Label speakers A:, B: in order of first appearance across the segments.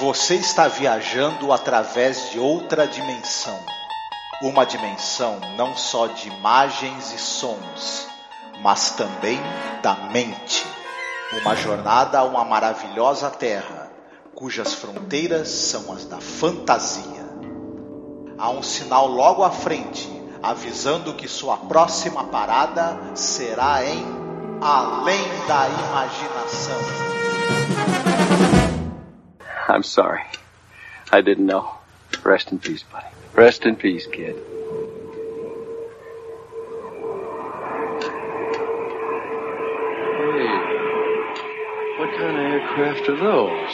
A: Você está viajando através de outra dimensão. Uma dimensão não só de imagens e sons, mas também da mente. Uma jornada a uma maravilhosa terra, cujas fronteiras são as da fantasia. Há um sinal logo à frente, avisando que sua próxima parada será em Além da Imaginação.
B: I'm sorry. I didn't know. Rest in peace, buddy. Rest in peace, kid. Hey, what kind of aircraft are those?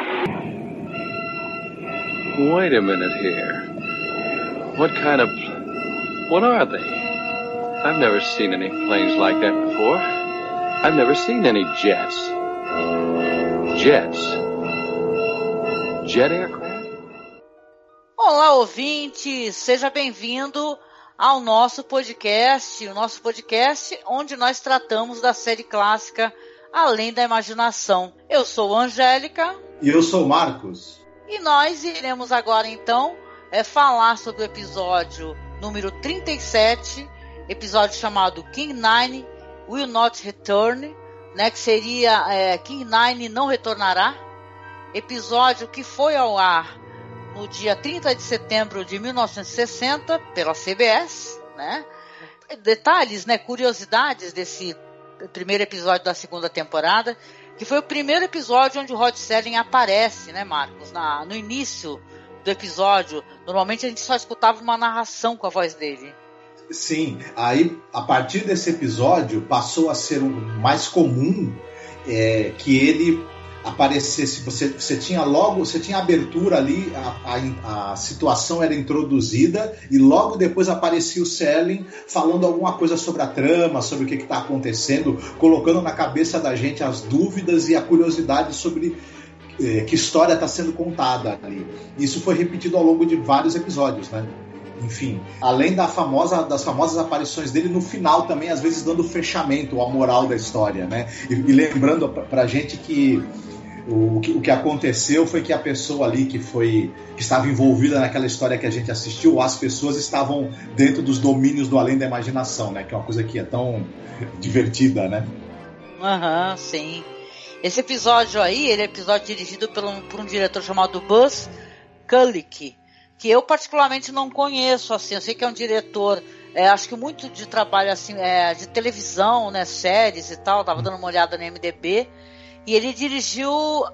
B: Wait a minute here. What are they? I've never seen any planes like that before. I've never seen any jets. Jet aircraft?
C: Olá, ouvinte, seja bem-vindo ao nosso podcast, onde nós tratamos da série clássica Além da Imaginação. Eu sou Angélica.
D: E eu sou Marcos.
C: E nós iremos agora, então, falar sobre o episódio número 37, episódio chamado King Nine Will Not Return, né, que seria King Nine Não Retornará, episódio que foi ao ar no dia 30 de setembro de 1960 pela CBS, né? Detalhes, né, curiosidades desse primeiro episódio da segunda temporada, que foi o primeiro episódio onde o Rod Serling aparece, né, Marcos? No início do episódio, normalmente a gente só escutava uma narração com a voz dele.
D: Sim, aí a partir desse episódio passou a ser mais comum que ele aparecesse. Você tinha a abertura ali, a situação era introduzida e logo depois aparecia o Serling falando alguma coisa sobre a trama, sobre o que está acontecendo, colocando na cabeça da gente as dúvidas e a curiosidade sobre que história está sendo contada ali. Isso foi repetido ao longo de vários episódios, né? Enfim, além das famosas aparições dele no final também, às vezes dando fechamento, a moral da história, né? E lembrando pra gente que o que aconteceu foi que a pessoa ali que estava envolvida naquela história que a gente assistiu, as pessoas estavam dentro dos domínios do Além da Imaginação, né? Que é uma coisa que é tão divertida, né?
C: Aham, sim. Esse episódio aí, ele é episódio dirigido por um diretor chamado Buzz Kulick, que eu particularmente não conheço, assim. Eu sei que é um diretor, acho que muito de trabalho assim, de televisão, né, séries e tal. Tava dando uma olhada no IMDb. E ele dirigiu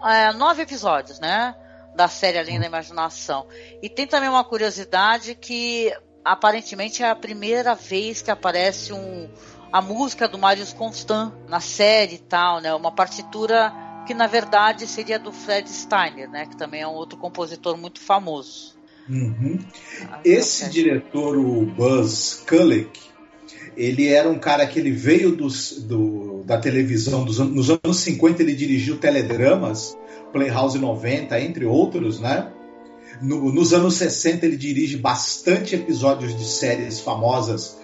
C: 9 episódios, né, da série Além da Imaginação. E tem também uma curiosidade que aparentemente é a primeira vez que aparece a música do Marius Constant na série e tal, né, uma partitura que na verdade seria do Fred Steiner, né, que também é um outro compositor muito famoso.
D: Uhum. Esse diretor, o Buzz Kulick, ele era um cara que ele veio da televisão nos anos 50. Ele dirigiu teledramas, Playhouse 90, entre outros, né? Nos anos 60 ele dirige bastante episódios de séries famosas,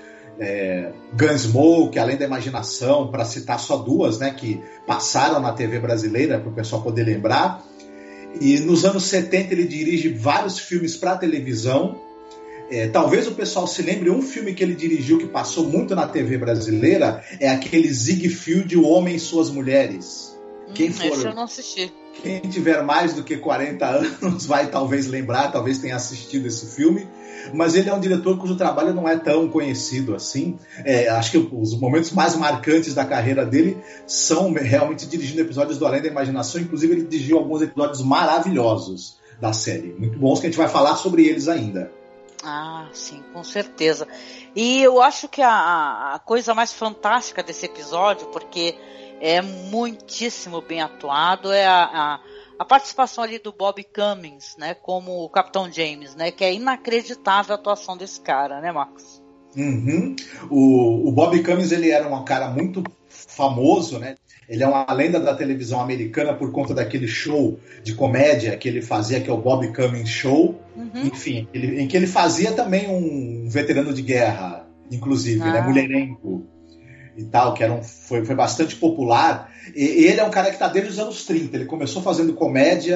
D: Gunsmoke, Além da Imaginação, para citar só duas, né, que passaram na TV brasileira, para o pessoal poder lembrar. E nos anos 70 ele dirige vários filmes para televisão. Talvez o pessoal se lembre, um filme que ele dirigiu que passou muito na TV brasileira é aquele Ziegfeld, O Homem e Suas Mulheres.
C: Esse eu não assisti.
D: Quem tiver mais do que 40 anos vai talvez lembrar, talvez tenha assistido esse filme. Mas ele é um diretor cujo trabalho não é tão conhecido assim. Acho que os momentos mais marcantes da carreira dele são realmente dirigindo episódios do Além da Imaginação. Inclusive ele dirigiu alguns episódios maravilhosos da série, muito bons, que a gente vai falar sobre eles ainda.
C: Ah, sim, com certeza. E eu acho que a coisa mais fantástica desse episódio, porque é muitíssimo bem atuado, é a participação ali do Bob Cummings, né, como o Capitão James, né, que é inacreditável a atuação desse cara, né, Marcos?
D: Uhum. O Bob Cummings, ele era um cara muito famoso, né? Ele é uma lenda da televisão americana por conta daquele show de comédia que ele fazia, que é o Bob Cummings Show. Uhum. Enfim, em que ele fazia também um veterano de guerra, inclusive, né, mulherengo e tal, que foi bastante popular. E ele é um cara que está desde os anos 30. Ele começou fazendo comédia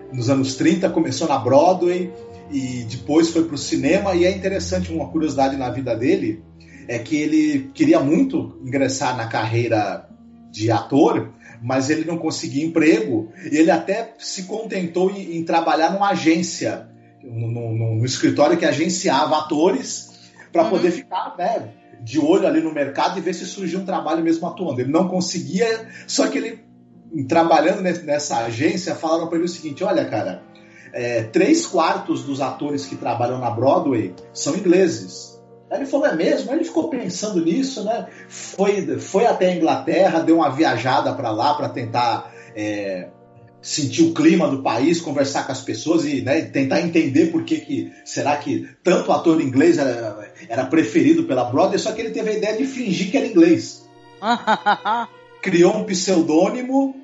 D: nos anos 30, começou na Broadway e depois foi para o cinema. E é interessante, uma curiosidade na vida dele é que ele queria muito ingressar na carreira de ator, mas ele não conseguia emprego, e ele até se contentou em trabalhar numa agência, no escritório que agenciava atores, para poder ficar, né, de olho ali no mercado e ver se surgia um trabalho mesmo atuando. Ele não conseguia, só que ele, trabalhando nessa agência, falaram para ele o seguinte: olha, cara, 3/4 dos atores que trabalham na Broadway são ingleses. Aí ele falou, é mesmo? Aí ele ficou pensando nisso, né? Foi até a Inglaterra, deu uma viajada para lá para tentar sentir o clima do país, conversar com as pessoas e, né, tentar entender por que será que tanto o ator inglês era preferido pela Broadway, só que ele teve a ideia de fingir que era inglês. Criou um pseudônimo,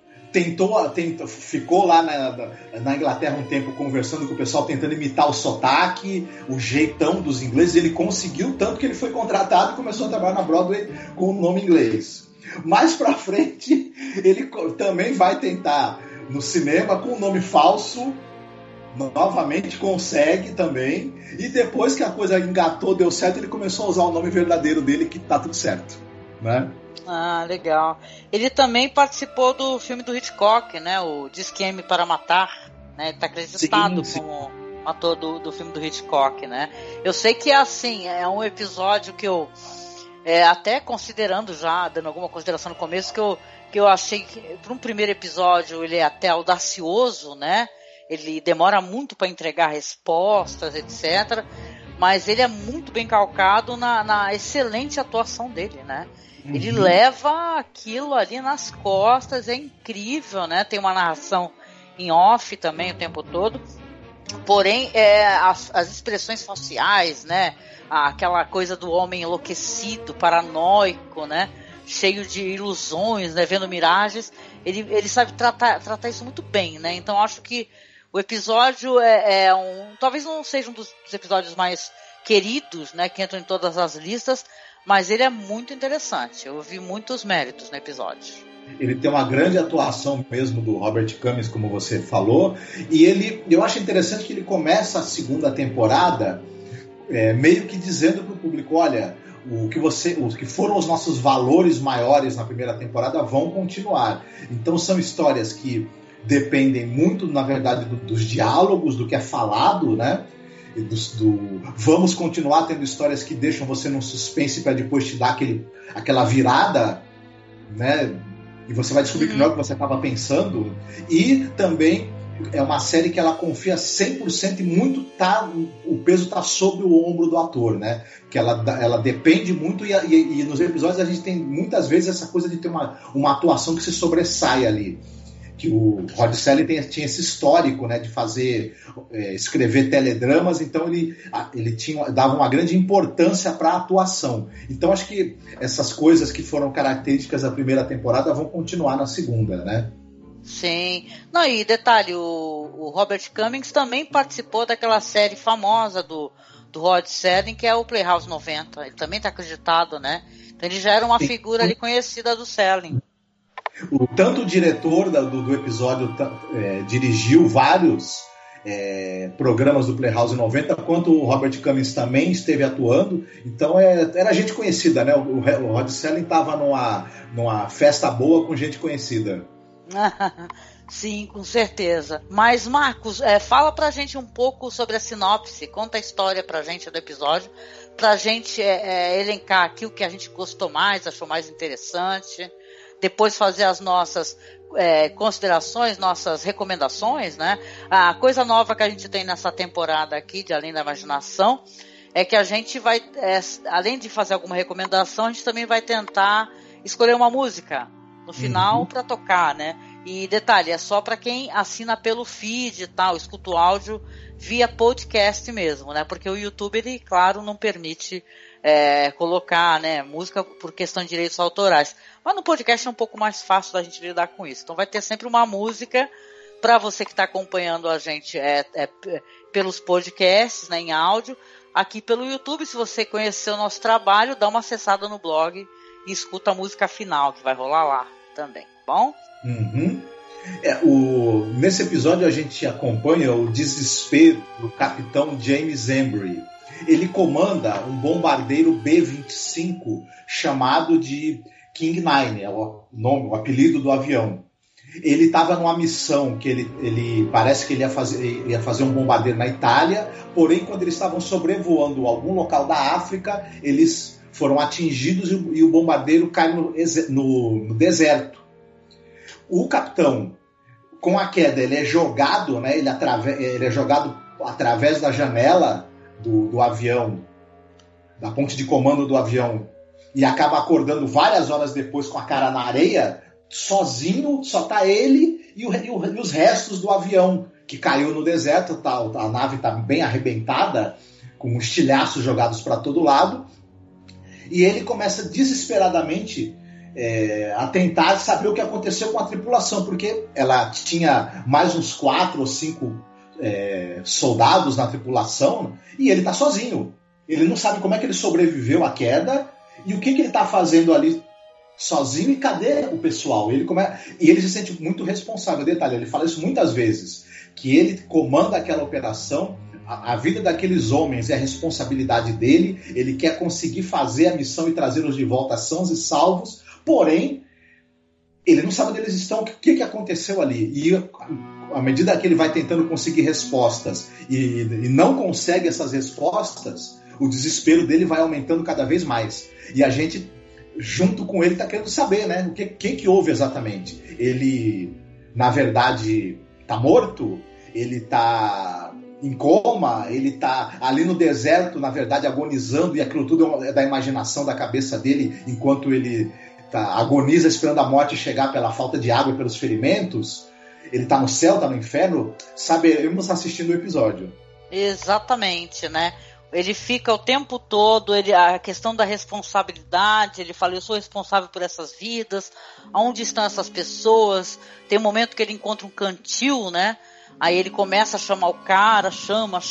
D: ficou lá na Inglaterra um tempo conversando com o pessoal, tentando imitar o sotaque, o jeitão dos ingleses. Ele conseguiu, tanto que ele foi contratado e começou a trabalhar na Broadway com o nome inglês. Mais pra frente, ele também vai tentar no cinema com o nome falso, novamente consegue também, e depois que a coisa engatou, deu certo, ele começou a usar o nome verdadeiro dele, que tá tudo certo, né?
C: Ah, legal. Ele também participou do filme do Hitchcock, né? O Diz-que-me para Matar, né? Ele tá acreditado
D: sim.
C: como ator do filme do Hitchcock, né? Eu sei que, assim, é um episódio que eu, até considerando já, dando alguma consideração no começo, que eu achei que, para um primeiro episódio, ele é até audacioso, né? Ele demora muito para entregar respostas, etc. Mas ele é muito bem calcado na excelente atuação dele, né? Ele leva aquilo ali nas costas, é incrível, né? Tem uma narração em off também o tempo todo. Porém, as expressões faciais, né? Aquela coisa do homem enlouquecido, paranoico, né? Cheio de ilusões, né? Vendo miragens. Ele sabe tratar isso muito bem, né? Então, acho que o episódio talvez não seja um dos episódios mais queridos, né? Que entram em todas as listas, mas ele é muito interessante. Eu vi muitos méritos no episódio.
D: Ele tem uma grande atuação mesmo do Robert Cummings, como você falou, e eu acho interessante que ele começa a segunda temporada meio que dizendo para o público, olha, o que foram os nossos valores maiores na primeira temporada vão continuar. Então são histórias que dependem muito, na verdade, dos diálogos, do que é falado, né? Vamos continuar tendo histórias que deixam você num suspense para depois te dar aquela virada, né? E você vai descobrir que não é o que você estava pensando. E também é uma série que ela confia 100% e muito o peso está sobre o ombro do ator, né? Que ela depende muito e nos episódios a gente tem muitas vezes essa coisa de ter uma atuação que se sobressai ali. Que o Rod Serling tinha esse histórico, né, de escrever teledramas, então ele dava uma grande importância para a atuação. Então acho que essas coisas que foram características da primeira temporada vão continuar na segunda, né?
C: Sim. Não, e detalhe, o Robert Cummings também participou daquela série famosa do Rod Serling, que é o Playhouse 90. Ele também está acreditado, né? Então ele já era uma figura ali conhecida do Serling.
D: Tanto o diretor do episódio dirigiu vários programas do Playhouse 90, quanto o Robert Cummings também esteve atuando. Então era gente conhecida, né? O Rod Serling estava numa festa boa com gente conhecida.
C: Sim, com certeza. Mas, Marcos, fala pra gente um pouco sobre a sinopse, conta a história pra gente do episódio, pra gente elencar aqui o que a gente gostou mais, achou mais interessante, depois fazer as nossas considerações, nossas recomendações, né? A coisa nova que a gente tem nessa temporada aqui de Além da Imaginação é que a gente vai, além de fazer alguma recomendação, a gente também vai tentar escolher uma música no final para tocar, né? E detalhe, é só para quem assina pelo feed e tal, escuta o áudio via podcast mesmo, né? Porque o YouTube, ele, claro, não permite colocar, né, música por questão de direitos autorais. Mas no podcast é um pouco mais fácil da gente lidar com isso. Então vai ter sempre uma música para você que está acompanhando a gente pelos podcasts, né, em áudio. Aqui pelo YouTube, se você conhecer o nosso trabalho, dá uma acessada no blog e escuta a música final, que vai rolar lá também, tá bom?
D: Nesse episódio a gente acompanha o desespero do capitão James Embry. Ele comanda um bombardeiro B-25 chamado de King Nine, é o apelido do avião. Ele estava numa missão que ele parece que ele ia fazer um bombardeiro na Itália, porém quando eles estavam sobrevoando algum local da África, eles foram atingidos e o bombardeiro cai no deserto. O capitão, com a queda, ele é jogado, né, ele é jogado através da janela do avião, da ponte de comando do avião, e acaba acordando várias horas depois com a cara na areia, sozinho, só tá ele e os restos do avião que caiu no deserto. A nave tá bem arrebentada, com estilhaços jogados para todo lado, e ele começa desesperadamente a tentar saber o que aconteceu com a tripulação, porque ela tinha mais uns 4 ou 5 soldados na tripulação, e ele tá sozinho. Ele não sabe como é que ele sobreviveu à queda e o que ele tá fazendo ali sozinho, e cadê o pessoal? E ele se sente muito responsável. Detalhe, ele fala isso muitas vezes, que ele comanda aquela operação, a vida daqueles homens é a responsabilidade dele, ele quer conseguir fazer a missão e trazê-los de volta sãos e salvos, porém, ele não sabe onde eles estão, o que aconteceu ali. E à medida que ele vai tentando conseguir respostas e não consegue essas respostas, o desespero dele vai aumentando cada vez mais. E a gente, junto com ele, está querendo saber, né? O que houve exatamente. Ele, na verdade, está morto? Ele está em coma? Ele está ali no deserto, na verdade, agonizando, e aquilo tudo é da imaginação da cabeça dele, enquanto ele agoniza esperando a morte chegar pela falta de água e pelos ferimentos? Ele está no céu, está no inferno? Saberemos assistindo o episódio.
C: Exatamente, né? Ele fica o tempo todo, a questão da responsabilidade, ele fala, eu sou responsável por essas vidas, aonde estão essas pessoas? Tem um momento que ele encontra um cantil, né? Aí ele começa a chamar o cara, chama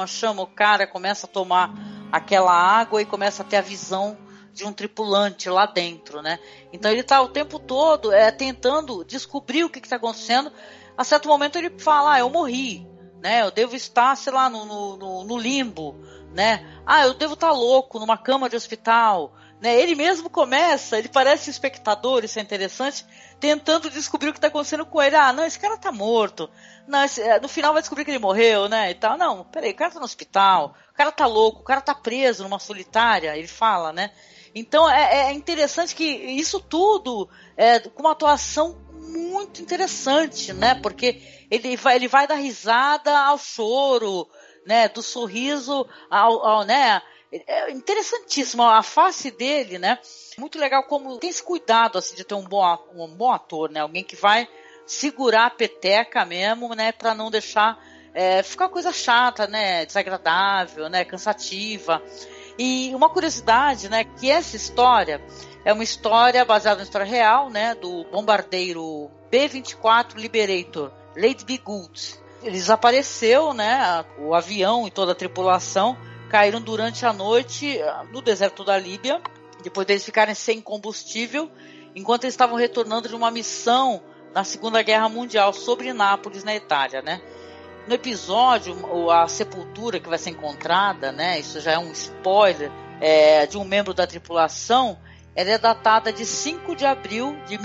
C: o cara, começa a tomar aquela água e começa a ter a visão de um tripulante lá dentro, né? Então ele está o tempo todo tentando descobrir o que está acontecendo. A certo momento ele fala, eu morri, né? Eu devo estar, sei lá, no limbo, né? Eu devo estar louco numa cama de hospital, né? Ele mesmo começa, ele parece espectador, isso é interessante, tentando descobrir o que está acontecendo com ele. Não, esse cara tá morto. Não, no final vai descobrir que ele morreu, né? E tal. Não, peraí, o cara tá no hospital, o cara tá louco, o cara tá preso numa solitária, ele fala, né? Então é interessante que isso tudo com uma atuação muito interessante, né? Porque ele vai da risada ao choro, né? Do sorriso ao né? É interessantíssimo a face dele, né? Muito legal como tem esse cuidado assim de ter um bom ator, né? Alguém que vai segurar a peteca mesmo, né? Para não deixar ficar coisa chata, né? Desagradável, né? Cansativa. E uma curiosidade, né? Que essa história é uma história baseada na história real, né? Do bombardeiro B-24 Liberator, Lady Be Good. Ele desapareceu, né? O avião e toda a tripulação caíram durante a noite no deserto da Líbia, depois deles ficarem sem combustível, enquanto eles estavam retornando de uma missão na Segunda Guerra Mundial sobre Nápoles, na Itália, né? No episódio, a sepultura que vai ser encontrada, né? Isso já é um spoiler, de um membro da tripulação, ela é datada de 5 de abril de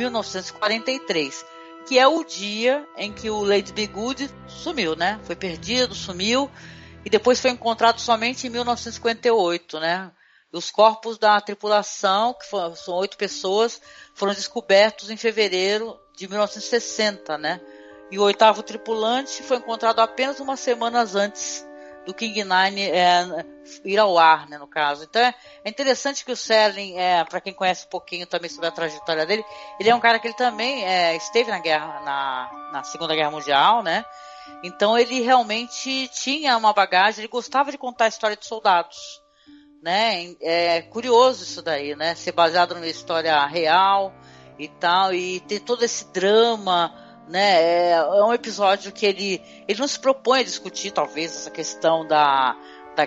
C: 1943, que é o dia em que o Lady Be Good sumiu, né? Foi perdido, sumiu, e depois foi encontrado somente em 1958, né? E os corpos da tripulação, que são 8 pessoas, foram descobertos em fevereiro de 1960, né? E o 8º tripulante foi encontrado apenas umas semanas antes do King Nine ir ao ar, né, no caso. Então é interessante que o Serling, para quem conhece um pouquinho também sobre a trajetória dele, ele é um cara que ele também esteve na guerra, na Segunda Guerra Mundial, né? Então ele realmente tinha uma bagagem, ele gostava de contar a história de soldados, né? É curioso isso daí, né? Ser baseado numa história real e tal, e ter todo esse drama, né? É um episódio que ele não se propõe a discutir talvez essa questão da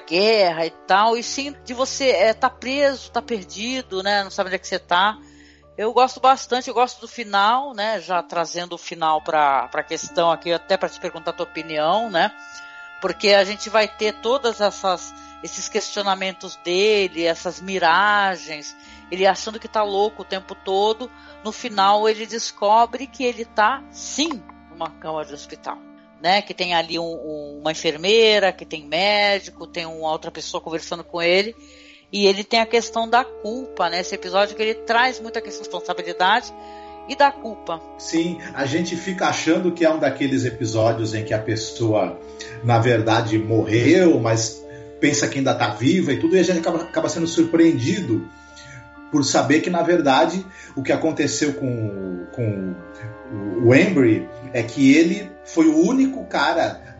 C: guerra e tal, e sim de você tá preso, tá perdido, né? Não sabe onde é que você tá. Eu gosto bastante, eu gosto do final, né? Já trazendo o final para a questão aqui, até para te perguntar a tua opinião, né? Porque a gente vai ter todas esses questionamentos dele, essas miragens, ele achando que tá louco o tempo todo. No final ele descobre que ele tá, sim, numa cama de hospital, né? Que tem ali uma enfermeira, que tem médico, tem uma outra pessoa conversando com ele. E ele tem a questão da culpa, né? Esse episódio que ele traz muita questão de responsabilidade e da culpa.
D: Sim, a gente fica achando que é um daqueles episódios em que a pessoa, na verdade, morreu, mas pensa que ainda está viva e tudo, e a gente acaba sendo surpreendido por saber que, na verdade, o que aconteceu com o Embry é que ele foi o único cara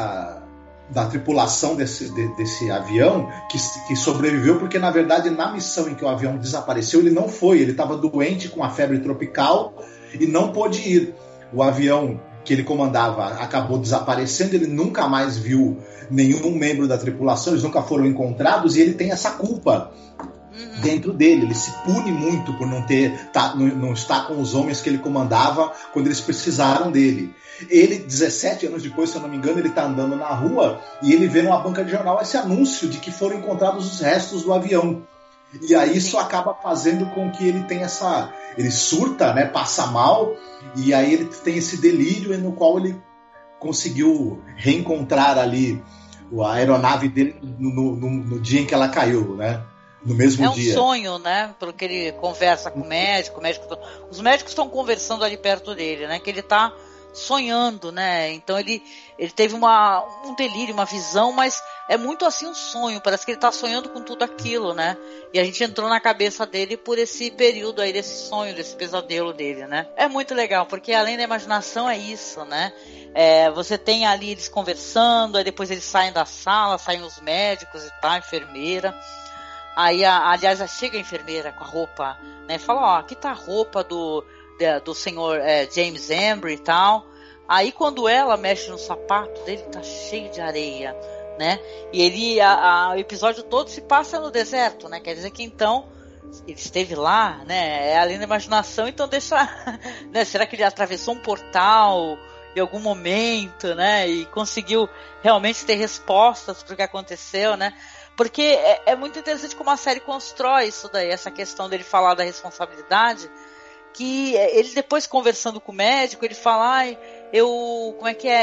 D: da tripulação desse avião que sobreviveu, porque na verdade na missão em que o avião desapareceu ele não foi, ele estava doente com a febre tropical e não pôde ir. O avião que ele comandava acabou desaparecendo, ele nunca mais viu nenhum membro da tripulação, eles nunca foram encontrados e ele tem essa culpa dentro dele, ele se pune muito por não estar com os homens que ele comandava quando eles precisaram dele. Ele, 17 anos depois, se eu não me engano, ele está andando na rua e ele vê numa banca de jornal esse anúncio de que foram encontrados os restos do avião. E aí isso acaba fazendo com que ele tenha ele surta, né, passa mal, e aí ele tem esse delírio no qual ele conseguiu reencontrar ali a aeronave dele no dia em que ela caiu, né? No mesmo dia.
C: É um sonho, né? Porque ele conversa com o médico, os médicos estão conversando ali perto dele, né? Que ele está sonhando, né? Então ele teve um delírio, uma visão, mas é muito assim um sonho, parece que ele está sonhando com tudo aquilo, né? E a gente entrou na cabeça dele por esse período aí, desse sonho, desse pesadelo dele, né? É muito legal, porque além da imaginação é isso, né? Você tem ali eles conversando, aí depois eles saem da sala, saem os médicos e tal, a enfermeira. Aí, aliás, chega a enfermeira com a roupa, né? Fala, aqui tá a roupa do senhor James Embry e tal. Aí quando ela mexe no sapato dele, tá cheio de areia, né? E o episódio todo se passa no deserto, né? Quer dizer que então ele esteve lá, né? É além da imaginação, então deixa, né? Será que ele atravessou um portal em algum momento, né? E conseguiu realmente ter respostas para o que aconteceu, né? Porque é muito interessante como a série constrói isso daí, essa questão dele falar da responsabilidade, que ele depois conversando com o médico, ele fala, eu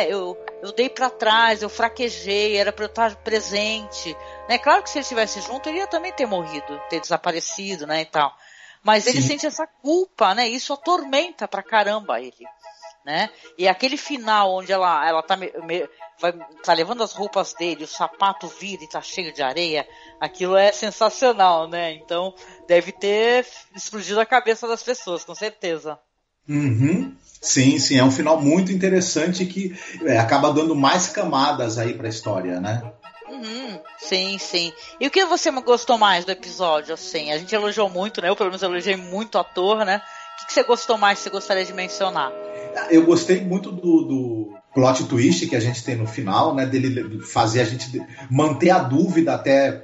C: dei para trás, eu fraquejei, era para eu estar presente, né? Claro que se ele estivesse junto, ele ia também ter morrido, ter desaparecido, né, e tal. Mas ele sente essa culpa, né? Isso atormenta pra caramba ele, né? E aquele final onde ela tá levando as roupas dele, o sapato vira e tá cheio de areia, aquilo é sensacional, né? Então deve ter explodido a cabeça das pessoas, com certeza.
D: Uhum. Sim, é um final muito interessante que acaba dando mais camadas aí pra história, né?
C: Sim. E o que você gostou mais do episódio, assim? A gente elogiou muito, né? Eu pelo menos elogiei muito o ator, né? O que você gostou mais, que você gostaria de mencionar?
D: Eu gostei muito do plot twist que a gente tem no final, né? Dele fazer a gente manter a dúvida até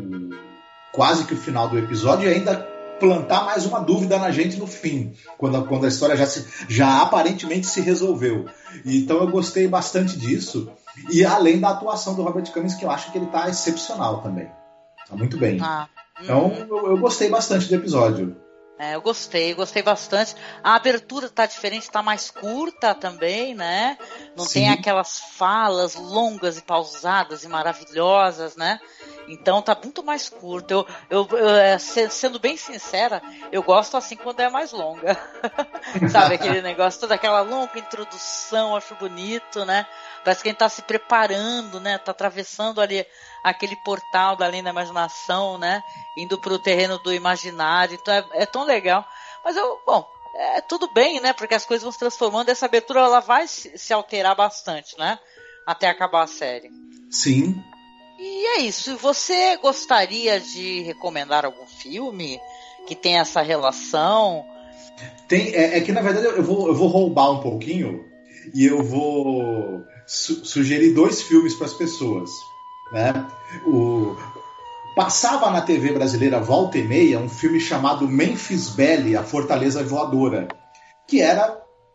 D: quase que o final do episódio e ainda plantar mais uma dúvida na gente no fim, quando a história já aparentemente se resolveu. Então eu gostei bastante disso. E além da atuação do Robert Cummings, que eu acho que ele tá excepcional também. Tá muito bem. Então eu gostei bastante do episódio.
C: Eu gostei bastante. A abertura tá diferente, tá mais curta também, né? Não tem aquelas falas longas e pausadas e maravilhosas, né? Então tá muito mais curto. Sendo bem sincera, eu gosto assim quando é mais longa. Sabe, aquele negócio, toda aquela longa introdução, acho bonito, né? Parece que a gente tá se preparando, né? Tá atravessando ali aquele portal da além da imaginação, né? Indo pro terreno do imaginário. Então é tão legal. Mas tudo bem, né? Porque as coisas vão se transformando. Essa abertura ela vai se alterar bastante, né? Até acabar a série.
D: Sim.
C: E é isso. Você gostaria de recomendar algum filme que tem essa relação?
D: Tem. É que na verdade eu vou roubar um pouquinho e eu vou sugerir 2 filmes para as pessoas, né? Passava na TV brasileira volta e meia um filme chamado Memphis Belle, a Fortaleza Voadora, que era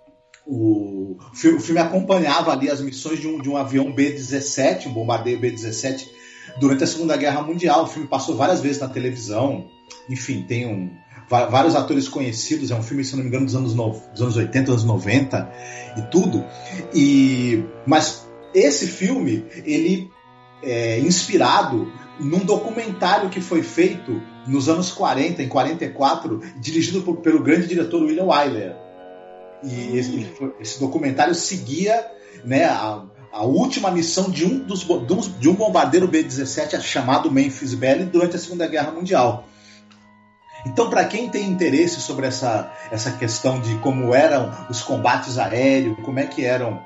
D: o filme acompanhava ali as missões de um avião B-17, um bombardeio B-17, durante a Segunda Guerra Mundial. O filme passou várias vezes na televisão, enfim, tem vários atores conhecidos, é um filme, se não me engano, dos anos 80, anos 90 e tudo. Mas esse filme, ele é inspirado num documentário que foi feito nos anos 40, em 44, dirigido pelo grande diretor William Wyler. E esse documentário seguia, né, a última missão de um bombardeiro B-17 chamado Memphis Belle durante a Segunda Guerra Mundial. Então, para quem tem interesse sobre essa questão de como eram os combates aéreos, como é que eram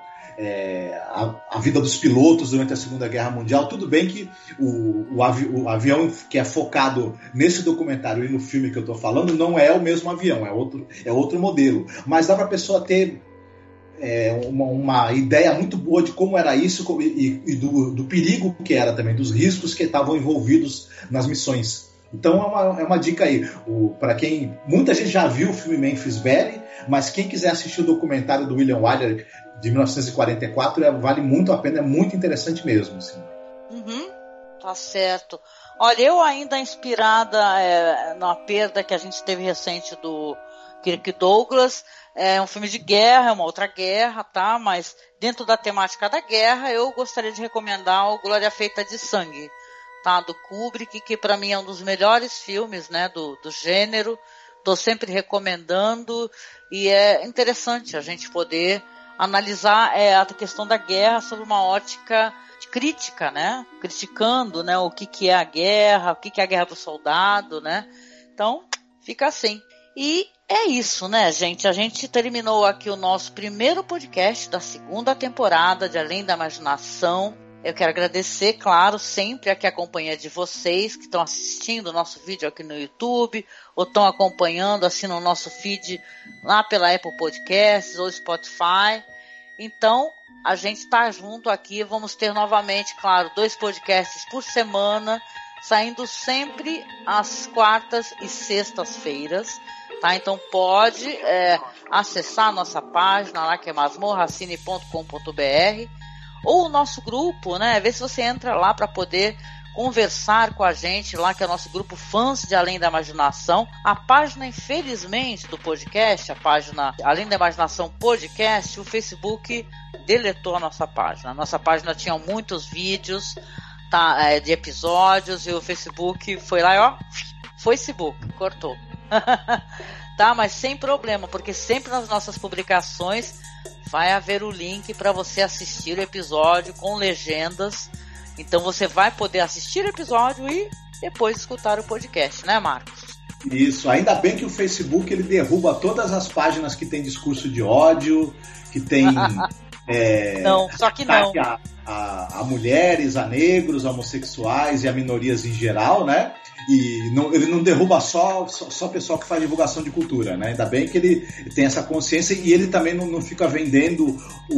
D: a vida dos pilotos durante a Segunda Guerra Mundial, tudo bem que o avião que é focado nesse documentário e no filme que eu estou falando não é o mesmo avião, é outro modelo. Mas dá para a pessoa ter uma ideia muito boa de como era isso e do perigo que era também, dos riscos que estavam envolvidos nas missões. Então é uma dica aí. Para quem... Muita gente já viu o filme Memphis Belle, mas quem quiser assistir o documentário do William Wyler de 1944, vale muito a pena, é muito interessante mesmo. Assim.
C: Tá certo. Olha, eu ainda inspirada na perda que a gente teve recente do Kirk Douglas, é um filme de guerra, é uma outra guerra, tá? Mas dentro da temática da guerra, eu gostaria de recomendar o Glória Feita de Sangue, tá? Do Kubrick, que para mim é um dos melhores filmes, né, do gênero. Estou sempre recomendando, e é interessante a gente poder analisar a questão da guerra sob uma ótica crítica, né? Criticando, né, o que é a guerra, o que é a guerra para o soldado, né? Então, fica assim. E é isso, né, gente? A gente terminou aqui o nosso primeiro podcast da segunda temporada de Além da Imaginação. Eu quero agradecer, claro, sempre aqui a companhia de vocês que estão assistindo o nosso vídeo aqui no YouTube, ou estão acompanhando assim no nosso feed lá pela Apple Podcasts ou Spotify. Então, a gente está junto aqui, vamos ter novamente, claro, 2 podcasts por semana, saindo sempre às quartas e sextas-feiras, tá? Então pode acessar a nossa página lá, que é masmorracine.com.br, ou o nosso grupo, né? Vê se você entra lá para poder conversar com a gente lá, que é o nosso grupo Fãs de Além da Imaginação. A página, infelizmente, do podcast, a página Além da Imaginação Podcast, o Facebook deletou a nossa página. A nossa página tinha muitos vídeos, tá, de episódios, e o Facebook foi lá e ó, Facebook, cortou. Tá, mas sem problema, porque sempre nas nossas publicações vai haver o link para você assistir o episódio com legendas. Então você vai poder assistir o episódio e depois escutar o podcast, né, Marcos?
D: Isso, ainda bem que o Facebook ele derruba todas as páginas que tem discurso de ódio, que tem
C: não, só que não.
D: A mulheres, a negros, a homossexuais e a minorias em geral, né? E ele não derruba só pessoal que faz divulgação de cultura, né? Ainda bem que ele tem essa consciência, e ele também não fica vendendo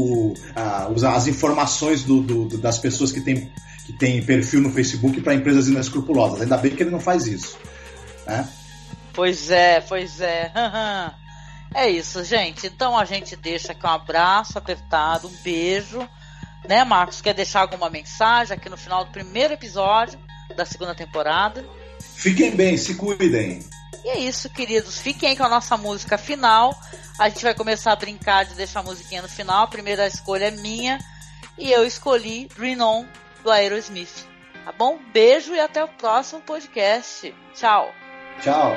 D: as informações das pessoas que tem perfil no Facebook para empresas inescrupulosas. Ainda bem que ele não faz isso, né?
C: Pois é. É isso, gente. Então a gente deixa aqui um abraço apertado, um beijo, né, Marcos? Quer deixar alguma mensagem aqui no final do primeiro episódio da segunda temporada?
D: Fiquem bem, se cuidem.
C: E é isso, queridos. Fiquem aí com a nossa música final. A gente vai começar a brincar de deixar a musiquinha no final. A primeira escolha é minha, e eu escolhi Dream On, do Aerosmith. Tá bom? Beijo e até o próximo podcast. Tchau.
D: Tchau.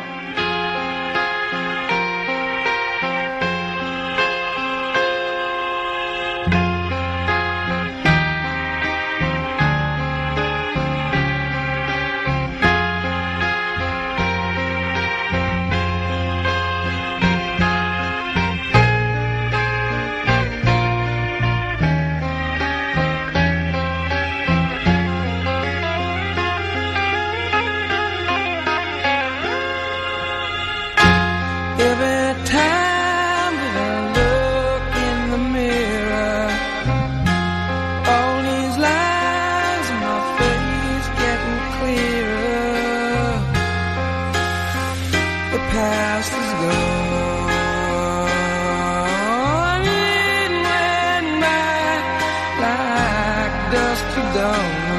E: dust you down